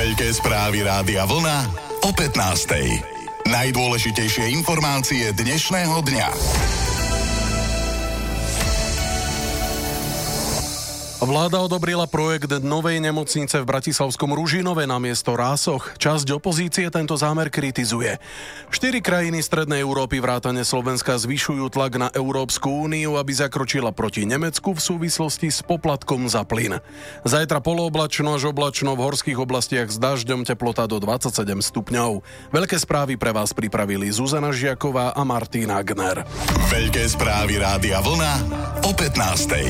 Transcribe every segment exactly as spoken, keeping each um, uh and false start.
Veľké správy Rádia Vlna o pätnástej. Najdôležitejšie informácie dnešného dňa. Vláda odobrila projekt novej nemocnice v bratislavskom Ružinove namiesto Rásoch. Časť opozície tento zámer kritizuje. Štyri krajiny strednej Európy vrátane Slovenska zvyšujú tlak na Európsku úniu, aby zakročila proti Nemecku v súvislosti s poplatkom za plyn. Zajtra polooblačno až oblačno, v horských oblastiach s dažďom, teplota do dvadsaťsedem stupňov. Veľké správy pre vás pripravili Zuzana Žiaková a Martin Agner. Veľké správy Rádia Vlna o pätnástej.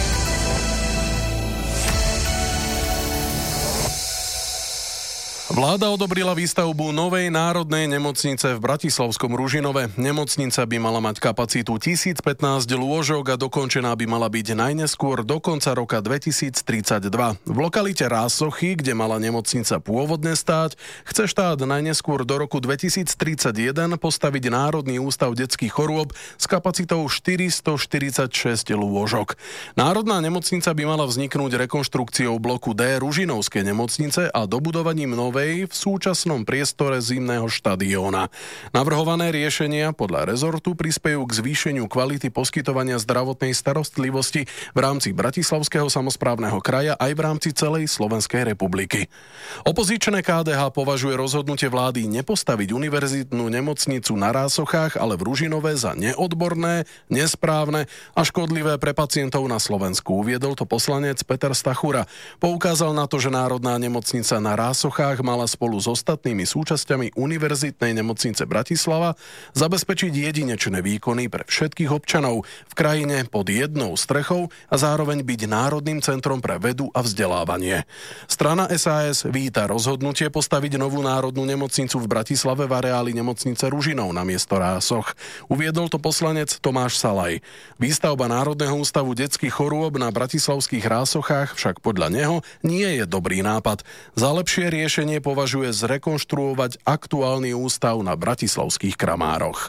Vláda odobrila výstavbu novej národnej nemocnice v bratislavskom Ružinove. Nemocnica by mala mať kapacitu tisícpätnásť lôžok a dokončená by mala byť najneskôr do konca roka dvetisíctridsaťdva. V lokalite Rásochy, kde mala nemocnica pôvodne stáť, chce štát najneskôr do roku dvetisíctridsaťjeden postaviť Národný ústav detských chorôb s kapacitou štyristoštyridsaťšesť lôžok. Národná nemocnica by mala vzniknúť rekonštrukciou bloku D Ružinovskej nemocnice a dobudovaním novej v súčasnom priestore zimného štadióna. Navrhované riešenia podľa rezortu prispejú k zvýšeniu kvality poskytovania zdravotnej starostlivosti v rámci Bratislavského samosprávneho kraja aj v rámci celej Slovenskej republiky. Opozičné ká dé há považuje rozhodnutie vlády nepostaviť univerzitnú nemocnicu na Rásochách, ale v Ružinove za neodborné, nesprávne a škodlivé pre pacientov na Slovensku. Uviedol to poslanec Peter Stachura. Poukázal na to, že Národná nemocnica na Rásochách mala spolu s ostatnými súčasťami Univerzitnej nemocnice Bratislava zabezpečiť jedinečné výkony pre všetkých občanov v krajine pod jednou strechou a zároveň byť národným centrom pre vedu a vzdelávanie. Strana es a es víta rozhodnutie postaviť novú národnú nemocnicu v Bratislave v areáli nemocnice Ružinov namiesto Rásoch. Uviedol to poslanec Tomáš Salaj. Výstavba Národného ústavu detských chorôb na bratislavských Rásochách však podľa neho nie je dobrý nápad. Za lepšie riešenie považuje zrekonštruovať aktuálny ústav na bratislavských Kramároch.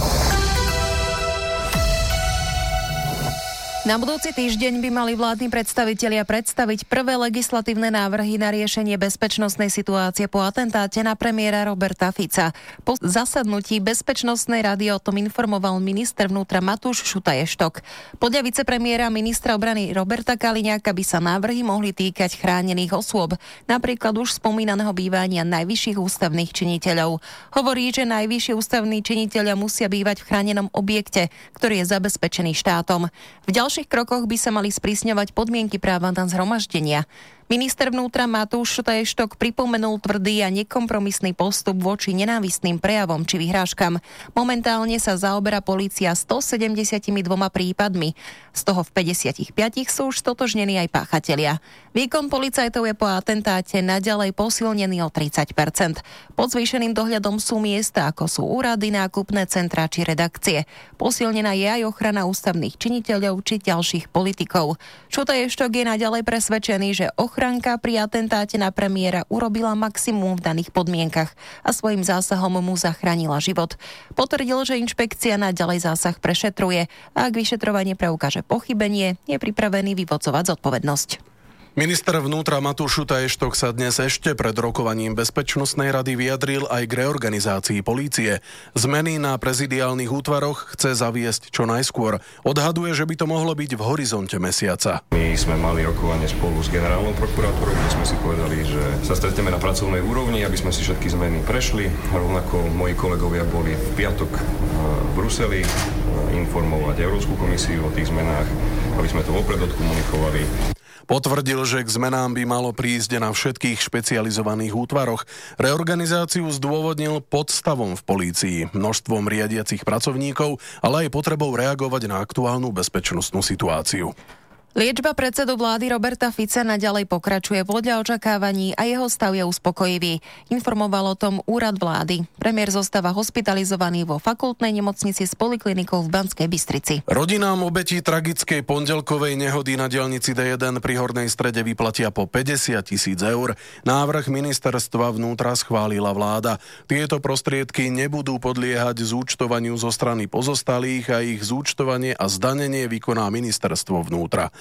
Na budúci týždeň by mali vládni predstavitelia predstaviť prvé legislatívne návrhy na riešenie bezpečnostnej situácie po atentáte na premiéra Roberta Fica. Po zasadnutí Bezpečnostnej rady o tom informoval minister vnútra Matúš Šutaj-Eštok. Podľa vicepremiéra ministra obrany Roberta Kaliňáka by sa návrhy mohli týkať chránených osôb, napríklad už spomínaného bývania najvyšších ústavných činiteľov. Hovorí, že najvyšší ústavní činiteľia musia bývať v chránenom objekte, ktorý je zabezpečený štátom. V ďalších V ďalších krokoch by sa mali sprísňovať podmienky práva na zhromaždenia. Minister vnútra Matúš Šutaj-Eštok pripomenul tvrdý a nekompromisný postup voči nenávistným prejavom či vyhrážkam. Momentálne sa zaoberá polícia stosedemdesiatdva prípadmi. Z toho v päťdesiatpäť sú už stotožnení aj páchatelia. Výkon policajtov je po atentáte naďalej posilnený o tridsať percent. Pod zvýšeným dohľadom sú miesta, ako sú úrady, nákupné centrá či redakcie. Posilnená je aj ochrana ústavných činiteľov či ďalších politikov. Šutaj-Eštok je naďalej presvedčený, že ochranka pri atentáte na premiéra urobila maximum v daných podmienkach a svojim zásahom mu zachránila život. Potvrdil, že inšpekcia naďalej zásah prešetruje a ak vyšetrovanie preukáže pochybenie, je pripravený vyvodzovať zodpovednosť. Minister vnútra Matúš Šutaj-Eštok sa dnes ešte pred rokovaním Bezpečnostnej rady vyjadril aj k reorganizácii polície. Zmeny na prezidiálnych útvaroch chce zaviesť čo najskôr. Odhaduje, že by to mohlo byť v horizonte mesiaca. My sme mali rokovanie spolu s generálnou prokurátorou, kde sme si povedali, že sa stretneme na pracovnej úrovni, aby sme si všetky zmeny prešli. Rovnako moji kolegovia boli v piatok v Bruseli informovať Európsku komisiu o tých zmenách, aby sme to vopred odkomunikovali. Potvrdil, že k zmenám by malo prísť na všetkých špecializovaných útvaroch. Reorganizáciu zdôvodnil podstavom v polícii, množstvom riadiacich pracovníkov, ale aj potrebou reagovať na aktuálnu bezpečnostnú situáciu. Liečba predsedu vlády Roberta Fica naďalej pokračuje podľa očakávaní a jeho stav je uspokojivý. Informoval o tom úrad vlády. Premiér zostáva hospitalizovaný vo fakultnej nemocnici s poliklinikou v Banskej Bystrici. Rodinám obetí tragickej pondelkovej nehody na diaľnici dé jeden pri Hornej Strede vyplatia po päťdesiat tisíc eur. Návrh ministerstva vnútra schválila vláda. Tieto prostriedky nebudú podliehať zúčtovaniu zo strany pozostalých a ich zúčtovanie a zdanenie vykoná ministerstvo vnútra.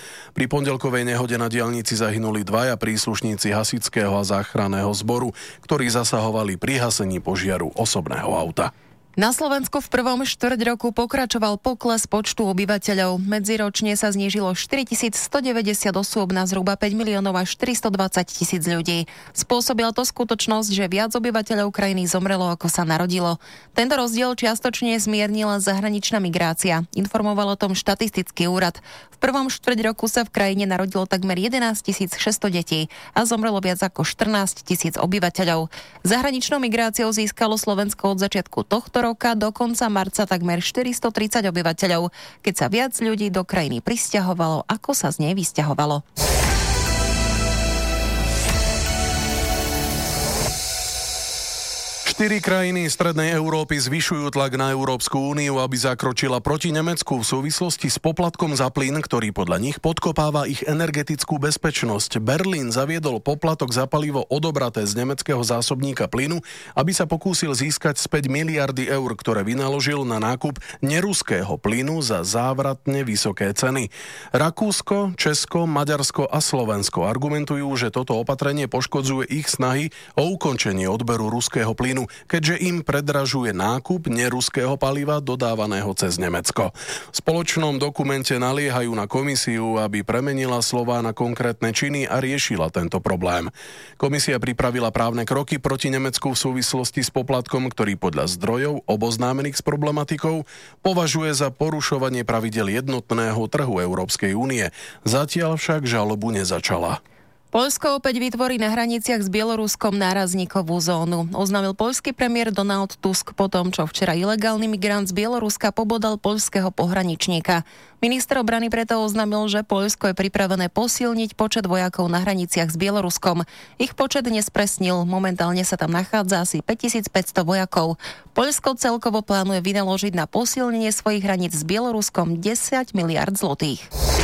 Pri pondelkovej nehode na diaľnici zahynuli dvaja príslušníci hasičského a záchranného zboru, ktorí zasahovali pri hasení požiaru osobného auta. Na Slovensku v prvom štvrť roku pokračoval pokles počtu obyvateľov. Medziročne sa znížilo štyritisícstodeväťdesiat osôb na zhruba päť miliónov až tristodvadsať tisíc ľudí. Spôsobila to skutočnosť, že viac obyvateľov krajiny zomrelo, ako sa narodilo. Tento rozdiel čiastočne zmiernila zahraničná migrácia. Informoval o tom štatistický úrad. V prvom štvrť roku sa v krajine narodilo takmer jedenásťtisícšesťsto detí a zomrelo viac ako štrnásť tisíc obyvateľov. Zahraničnou migráciou získalo Slovensko od začiatku tohto roka do konca marca takmer štyristotridsať obyvateľov, keď sa viac ľudí do krajiny prisťahovalo, ako sa z nej vysťahovalo. Štyri krajiny Strednej Európy zvyšujú tlak na Európsku úniu, aby zakročila proti Nemecku v súvislosti s poplatkom za plyn, ktorý podľa nich podkopáva ich energetickú bezpečnosť. Berlín zaviedol poplatok za palivo odobraté z nemeckého zásobníka plynu, aby sa pokúsil získať späť miliardy eur, ktoré vynaložil na nákup neruského plynu za závratne vysoké ceny. Rakúsko, Česko, Maďarsko a Slovensko argumentujú, že toto opatrenie poškodzuje ich snahy o ukončenie odberu ruského plynu, keďže im predražuje nákup neruského paliva dodávaného cez Nemecko. V spoločnom dokumente naliehajú na komisiu, aby premenila slová na konkrétne činy a riešila tento problém. Komisia pripravila právne kroky proti Nemecku v súvislosti s poplatkom, ktorý podľa zdrojov oboznámených s problematikou považuje za porušovanie pravidel jednotného trhu Európskej únie. Zatiaľ však žalobu nezačala. Poľsko opäť vytvorí na hraniciach s Bieloruskom nárazníkovú zónu. Oznámil poľský premiér Donald Tusk po tom, čo včera ilegálny migrant z Bieloruska pobodal poľského pohraničníka. Minister obrany preto oznámil, že Poľsko je pripravené posilniť počet vojakov na hraniciach s Bieloruskom. Ich počet nespresnil, momentálne sa tam nachádza asi päťtisícpäťsto vojakov. Poľsko celkovo plánuje vynaložiť na posilnenie svojich hraníc s Bieloruskom desať miliárd zlotých.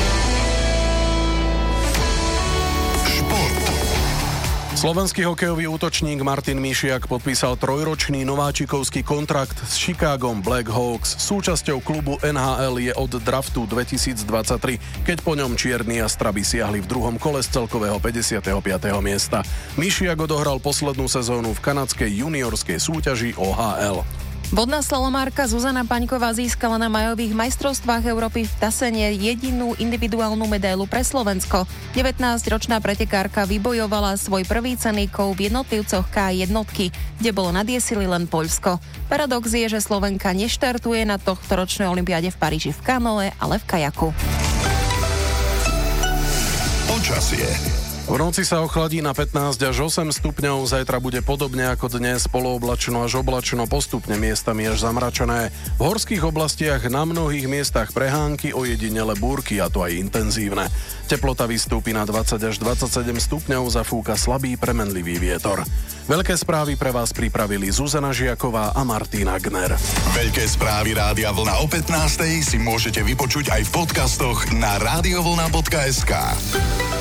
Slovenský hokejový útočník Martin Mišiak podpísal trojročný nováčikovský kontrakt s Chicagom Black Hawks. Súčasťou klubu en há el je od draftu dvetisícdvadsaťtri, keď po ňom čierni Astraby siahli v druhom kole z celkového päťdesiateho piateho miesta. Mišiak odohral poslednú sezónu v kanadskej juniorskej súťaži ó há el. Vodná slalomárka Zuzana Paňková získala na majových majstrovstvách Európy v Tasene jedinú individuálnu medailu pre Slovensko. devätnásťročná pretekárka vybojovala svoj prvý cenný kov v jednotlivcoch ká jednotky, kde bolo nad jesili len Poľsko. Paradox je, že Slovenka neštartuje na tohtoročnej olympiáde v Paríži v kanoe, ale v kajaku. Počasie. V noci sa ochladí na pätnásť až osem stupňov, zajtra bude podobne ako dnes, polooblačno až oblačno, postupne miestami až zamračené. V horských oblastiach na mnohých miestach prehánky, ojedinele búrky, a to aj intenzívne. Teplota vystúpi na dvadsať až dvadsaťsedem stupňov, zafúka slabý premenlivý vietor. Veľké správy pre vás pripravili Zuzana Žiaková a Martina Gner. Veľké správy Rádia Vlna o pätnástej si môžete vypočuť aj v podcastoch na radiovlna bodka es ká.